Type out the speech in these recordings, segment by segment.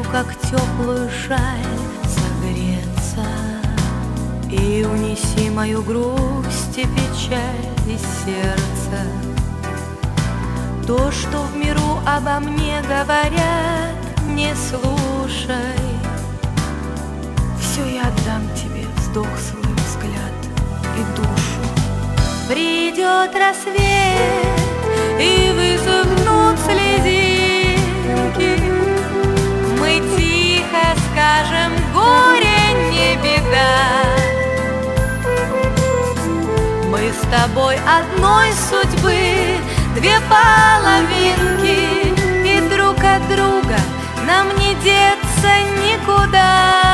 как теплую шаль, согреться и унеси мою грусть и печаль из сердца. То, что в миру обо мне говорят, не слушай. Все я отдам тебе, вздох, свой взгляд и душу. Придет рассвет, и высохнут слезинки. Мы тихо скажем: горе не беда. Мы с тобой одной судьбы, две половинки, и друг от друга нам не деться никуда.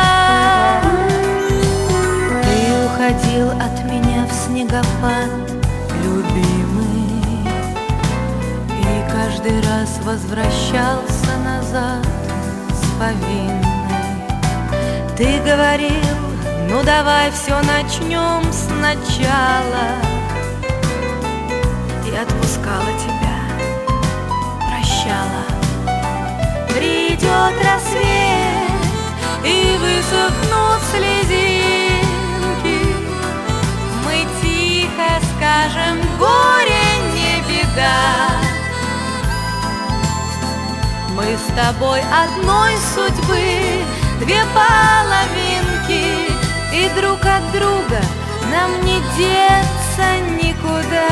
Ты уходил от меня в снегопад, любимый, и каждый раз возвращался назад с повинной. Ты говорил: ну давай все начнем сначала. И отпускала тебя, прощала. Придет рассвет, и высохнут слезинки. Мы тихо скажем: горе не беда. Мы с тобой одной судьбы, две половинки, и друг от друга нам не деться никуда.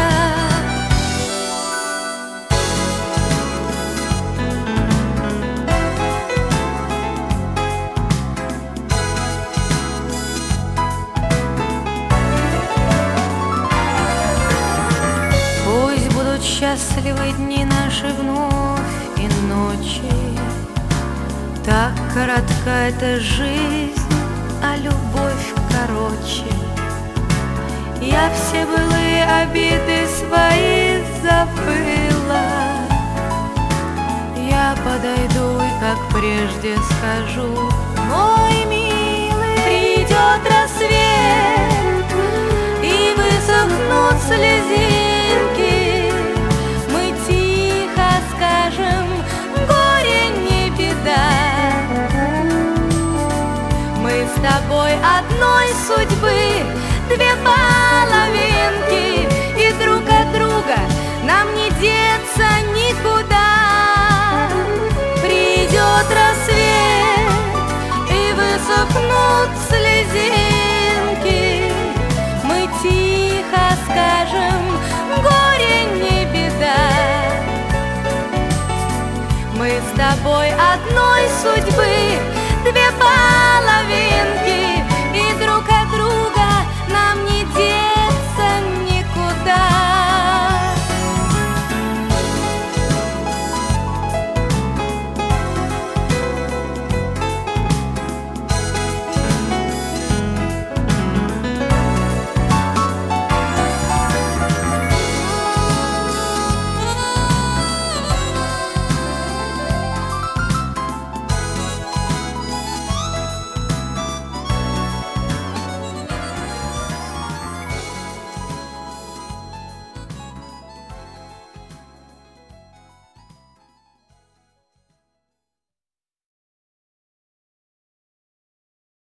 Пусть будут счастливы дни наши вновь и ночи. Так коротка эта жизнь, а любовь короче. Я все былые обиды свои забыла. Я подойду и как прежде скажу: мой милый, придет рассвет, и высохнут слезинки. Мы тихо скажем: горе не беда. Мы с тобой одной судьбы, две половинки, и друг от друга нам не деться никуда. Придет рассвет, и высохнут слезинки. Мы тихо скажем: горе не беда. Мы с тобой одной судьбы, две половинки,